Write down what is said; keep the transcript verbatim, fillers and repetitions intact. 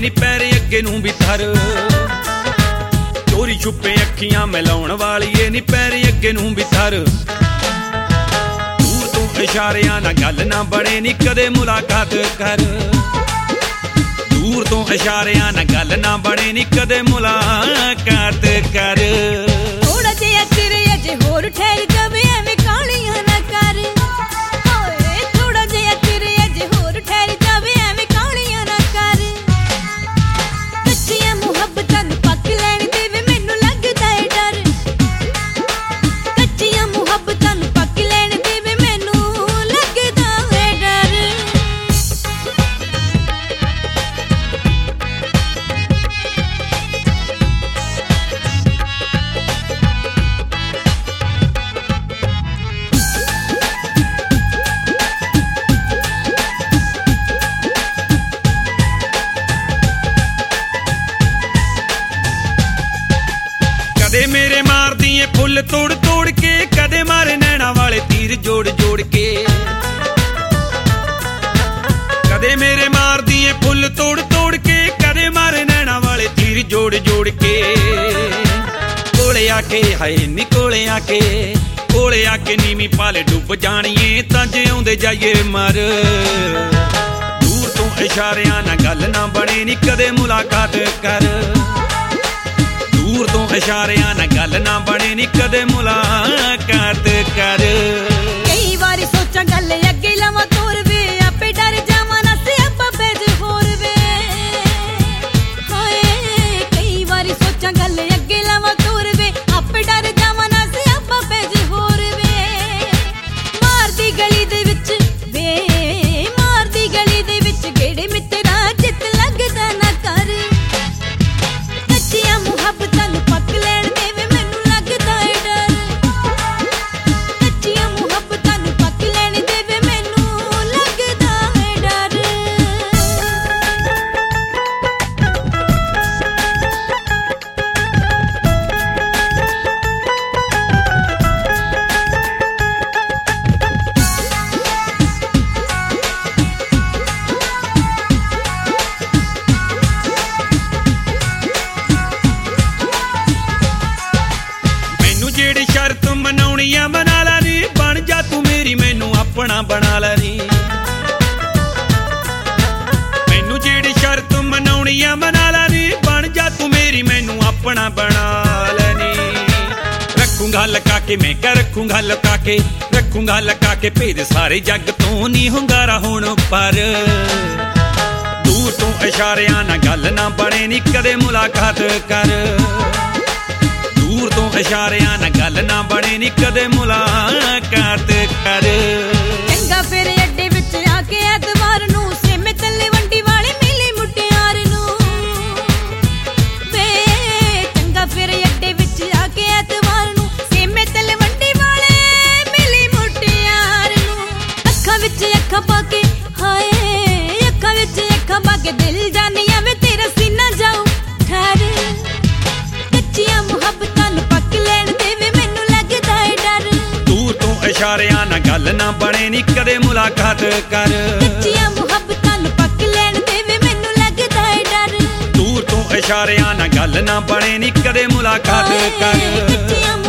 ਨੀ ਪੈਰ ਅੱਗੇ ਨੂੰ ਵੀ ਧਰ। ਚੋਰੀ ਛੁਪੇ ਅੱਖੀਆਂ ਮਿਲਾਉਣ ਵਾਲੀਏ ਨੀ ਪੈਰ ਅੱਗੇ ਨੂੰ ਵੀ ਧਰ। ਦੂਰ ਤੋਂ ਇਸ਼ਾਰਿਆਂ ਨਾਲ ਗੱਲ ਨਾ ਬਣੇ ਨੀ ਕਦੇ ਮੁਲਾਕਾਤ ਕਰ। ਦੂਰ ਤੋਂ ਇਸ਼ਾਰਿਆਂ ਨਾਲ ਗੱਲ ਨਾ ਬਣੇ ਨੀ ਕਦੇ ਮੁਲਾਕਾਤ ਕਰ। ਥੋੜਾ ਜਿਹਾ ਚਿਰ ਅਜੇ ਹੋਰ ਠਹਿਰ ਜਾਵੇ ਐਵੇਂ ਕਾਹਲੀਆਂ ਨਾ ਕਰ। ਓਏ ਥੋੜਾ ਜਿਹਾ ਚਿਰ ਅਜੇ ਹੋਰ ਠਹਿਰ ਜਾਵੇ ਐਵੇਂ ਕਾਹਲੀਆਂ ਨਾ ਕਰ। ਕੱਚੀਆਂ ਮੁਹੱਬਤਾਂ ਨੂੰ ਪੱਕ ਲੈਣ ਦੇਵੇ ਮੈਨੂੰ ਲੱਗਦਾ ਏ ਡਰ। ਕੱਚੀਆਂ ਮੁਹੱਬਤਾਂ ਨੂੰ ਪੱਕ ਲੈਣ ਦੇਵੇ ਮੈਨੂੰ ਲੱਗਦਾ ਏ ਡਰ। ਕਦੇ ਮੇਰੇ ਮਾਰਦੀ ਏ ਫੁੱਲ ਤੋੜ ਤੋੜ ਕੇ ਕਦੇ ਮਾਰੇ ਨੈਣਾ ਵਾਲੇ ਤੀਰ ਜੋੜ ਜੋੜ ਕੇ। ਕਦੇ ਮੇਰੇ ਮਾਰਦੀ ਏ ਫੁੱਲ ਤੋੜ ਤੋੜ ਕੇ ਕਦੇ ਮਾਰੇ ਨੈਣਾ ਵਾਲੇ ਤੀਰ ਜੋੜ ਜੋੜ ਕੇ। ਕੋਲੇ ਆ ਕੇ ਹਾਏ ਨੀ ਕੋਲੇ ਆ ਕੇ ਕੋਲੇ ਆ ਕੇ ਨੀਵੀਂ ਪਾਲੇ ਡੁੱਬ ਜਾਣੀਏ ਤਾਂ ਜਿਉਂਦੇ ਜਾਈਏ ਮਰ। ਦੂਰ ਤੋਂ ਇਸ਼ਾਰਿਆਂ ਨਾਲ ਗੱਲ ਨਾ ਬਣੇ ਨੀ ਕਦੇ ਮੁਲਾਕਾਤ ਕਰ। ਦੂਰ ਤੋਂ ਇਸ਼ਾਰਿਆਂ ਨਾਲ ਗੱਲ ਨਾ ਬਣੇ ਨੀ ਕਦੇ ਮੁਲਾਕਾਤ ਕਰ। ਕਈ ਵਾਰੀ ਸੋਚਾਂ ਗੱਲ ਅੱਗੇ ਲਾਵਾਂ ਤੋਰ ਵੇ ਆਪੇ ਡਰ ਜਾਵਾਂ ਨਾ ਸਿਆਪਾ ਪੈਜ ਹੋਰ ਵੇ। ਹਾਏ ਕਈ ਵਾਰੀ ਸੋਚਾਂ ਗੱਲ ਅੱਗੇ ਲਾਵਾਂ ਤੋਰ ਵੇ ਆਪੇ ਡਰ ਜਾਵਾਂ ਨਾ ਸਿਆਪਾ ਪੈਜ ਹੋਰ ਵੇ। ਮਾਰਦੀ ਗਲੀ ਦੇ ਵਿੱਚ ਵੇ ਮਾਰਦੀ ਗਲੀ ਦੇ ਵਿੱਚ ਗੇੜੇ ਮਿੱਤਰਾ ਚਿੱਤ ਲੱਗਦਾ ਨਾ ਕਰ। ਕੱਚੀਆਂ ਮੁਹੱਬਤਾਂ ਨੂੰ ਪੱਕ ਲੈਣ ਦੇਵੇ ਮੈਨੂੰ ਲੱਗਦਾ ਏ ਡਰ। ਕੱਚੀਆਂ ਮੁਹੱਬਤਾਂ ਨੂੰ ਪੱਕ ਲੈਣ ਦੇਵੇ ਮੈਨੂੰ ਲੱਗਦਾ ਏ ਡਰ। ਮੈਨੂੰ ਜਿਹੜੀ ਸ਼ਰਤ ਮਨਾਉਣੀ ਆ ਮਨਾ ਲੈ ਨੀ ਬਣ ਜਾ ਤੂੰ ਮੇਰੀ ਮੈਨੂੰ ਆਪਣਾ ਬਣਾ ਲੈ ਨੀ। ਮੈਨੂੰ ਜਿਹੜੀ ਸ਼ਰਤ ਮਨਾਉਣੀ ਆ ਮਨਾ ਲੈ ਨੀ ਬਣ ਜਾ ਤੂੰ ਮੇਰੀ ਮੈਨੂੰ ਆਪਣਾ ਬਣਾ ਲੈ ਨੀ। ਰੱਖੂੰਗਾ ਲੁਕਾ ਕੇ ਮੈਂ ਕਿਆ ਰੱਖੂੰਗਾ ਲੁਕਾ ਕੇ ਰੱਖੂੰਗਾ ਲੁਕਾ ਕੇ ਭੇਦ ਸਾਰੇ ਜੱਗ ਤੋਂ ਨੀ ਹੁੰਗਾਰਾ ਹੁਣ ਪਰ। ਦੂਰ ਤੋਂ ਇਸ਼ਾਰਿਆਂ ਨਾਲ ਗੱਲ ਨਾ ਬਣੇ ਨੀ ਕਦੇ ਮੁਲਾਕਾਤ ਕਰ। ਦੂਰ ਤੋਂ ਇਸ਼ਾਰਿਆਂ ਨਾਲ ਗੱਲ ਨਾ ਬਣੇ ਨੀ ਕਦੇ ਮੁਲਾਕਾਤ ਕਰ। ਚੰਗਾ ਫਿਰ ਅੱਡੇ ਵਿੱਚ ਆ ਕੇ ਐਤਵਾਰ ਨੂੰ ਸੇਮੇ ਤੱਲੇ ਵੰਡੀ ਵਾਲੀ ਮਿਲੀ ਮੁਟਿਆਰ ਨੂੰ ਵੇ। ਚੰਗਾ ਫਿਰ ਅੱਡੇ ਵਿੱਚ ਆ ਕੇ ਐਤਵਾਰ ਨੂੰ ਸੇਮੇ ਤੱਲੇ ਵੰਡੀ ਵਾਲੇ ਮਿਲੀ ਮੁਟਿਆਰ ਨੂੰ। ਅੱਖਾਂ ਵਿੱਚ ਅੱਖਾਂ ਪਾ ਕੇ ਹਾਏ ਅੱਖਾਂ ਵਿੱਚ ਅੱਖਾਂ ਪਾ ਕੇ ਦਿਲ ਜਾਨੀਆਂ ਵੇ ਤੇਰਾ ਸੀਨਾ ਜਾਊ ਠਹਿਰ। ਕੱਚੀਆਂ ਮੁਹੱਬਤਾਂ ਨੂੰ ਪੱਕ ਲੈਣ ਦੇਵੇ ਮੈਨੂੰ ਲੱਗਦਾ ਏ ਡਰ। ਦੂਰ ਤੋਂ ਇਸ਼ਾਰਿਆਂ ਨਾਲ ਗੱਲ ਨਾ ਬਣੇ ਨੀ ਕਦੇ ਮੁਲਾਕਾਤ ਕਰ। ਕੱਚੀਆਂ ਮੁਹੱਬਤਾਂ ਨੂੰ ਪੱਕ ਲੈਣ ਦੇਵੇ ਮੈਨੂੰ ਲੱਗਦਾ ਏ ਡਰ। ਦੂਰ ਤੋਂ ਇਸ਼ਾਰਿਆਂ ਨਾਲ ਗੱਲ ਨਾ ਬਣੇ ਨੀ ਕਦੇ ਮੁਲਾਕਾਤ ਕਰ। ਕੱਚੀਆਂ